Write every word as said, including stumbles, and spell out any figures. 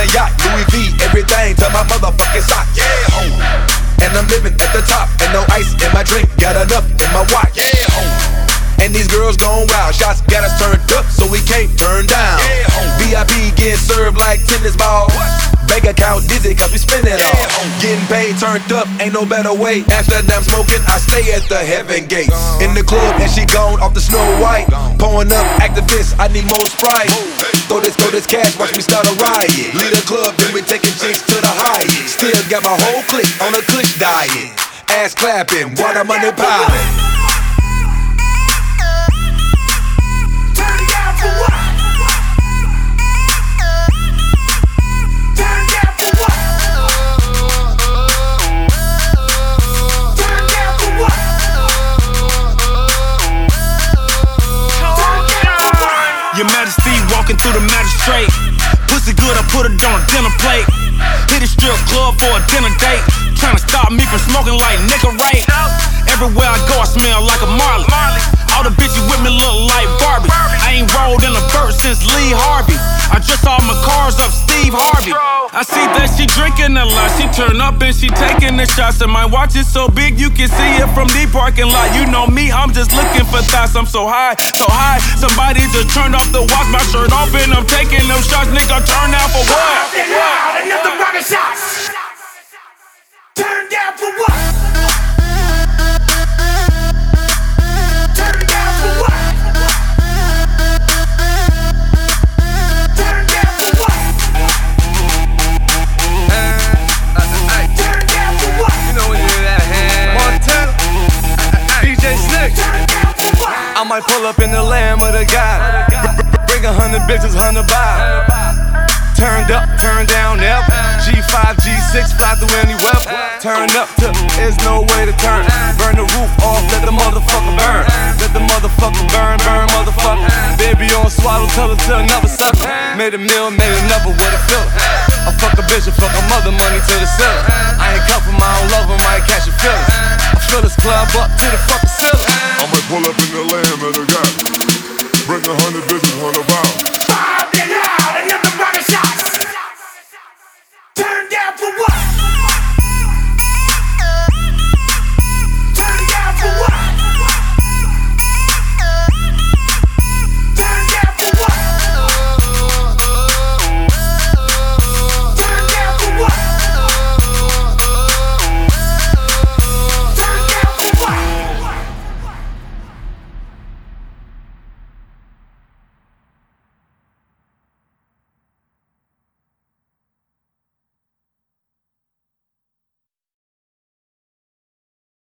a yacht, Louis V, everything to my motherfucking sock. Yeah, home. And I'm living at the top, and no ice in my drink, got enough in my watch. Yeah, home. And these girls gone wild, shots got us turned up, so we can't turn down. Yeah, home. V I P getting served like tennis balls. Bank account dizzy, cause we spend it all. Yeah, getting paid, turned up, ain't no better way. After that I'm smoking, I stay at the heaven gates. In the club, and she gone off the Snow White. Pouring up activists, I need more Sprite. Throw this, throw this cash, watch me start a riot. Lead a club, then we taking chicks to the Hyatt. Still got my whole clique on a Kush diet. Ass clapping, water money piling. Your Majesty walking through the magistrate. Pussy good, I put it on a dinner plate. Hit a strip club for a dinner date. Trying to stop me from smoking like nigga right. Everywhere I go I smell like a Marley. All the bitches with me look like Barbie. I ain't rolled in a verse since Lee Harvey. I just saw my cars up Steve Harvey. I see that she drinking a lot. She turn up and she taking the shots. And my watch is so big you can see it from the parking lot. You know me, I'm just looking for thoughts. I'm so high, so high. Somebody just turned off the watch, my shirt off, and I'm taking them shots. Nigga, turn down for what? Another round of shots. Turn down for what? Turn down for what? Turn down for what? Turn down for what? You know when you hear that hand. Montana, D J Slick. Turn down for what? I might pull up in the Lamb of the God. Bring a hundred bitches, hundred by. Turned up, turned down, yep. G five, G six, fly through any weather. Turn up to, there's no way to turn. Burn the roof off, let the motherfucker burn. Let the motherfucker burn, burn, motherfucker. Baby on swallow, tell her to another sucker. Made a meal, made another with a filler. I fuck a bitch, I fuck a mother, money to the ceiling. I ain't cuff him, I don't love him, I ain't catch a feelings. I fill this club up to the fucking ceiling. I might pull up in the land